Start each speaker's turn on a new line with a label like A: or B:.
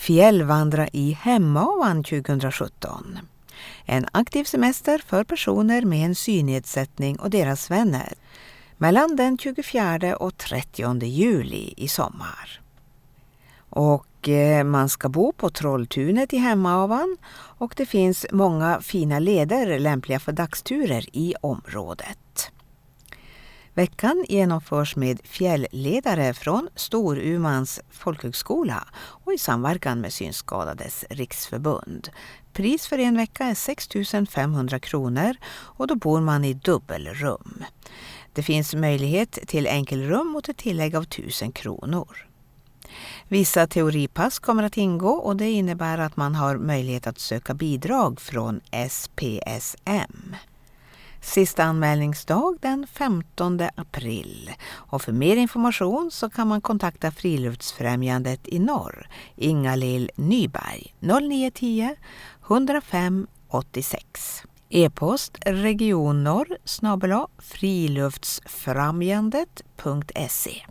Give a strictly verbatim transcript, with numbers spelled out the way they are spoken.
A: Fjällvandra i Hemavan tjugohundrasjutton. En aktiv semester för personer med en synnedsättning och deras vänner mellan den tjugofjärde och trettionde juli i sommar. Och eh, man ska bo på Trolltunet i Hemavan och det finns många fina leder lämpliga för dagsturer i området. Veckan genomförs med fjällledare från Storumans folkhögskola och i samverkan med Synskadades riksförbund. Pris för en vecka är sex tusen femhundra kronor och då bor man i dubbelrum. Det finns möjlighet till enkelrum mot ett tillägg av tusen kronor. Vissa teoripass kommer att ingå och det innebär att man har möjlighet att söka bidrag från S P S M. Sista anmälningsdag den femtonde april och för mer information så kan man kontakta Friluftsfrämjandet i norr, Ingalill Nyberg, noll nio ett noll ett noll fem åttiosex. E-post regionnorr snabel-a friluftsfrämjandet punkt se.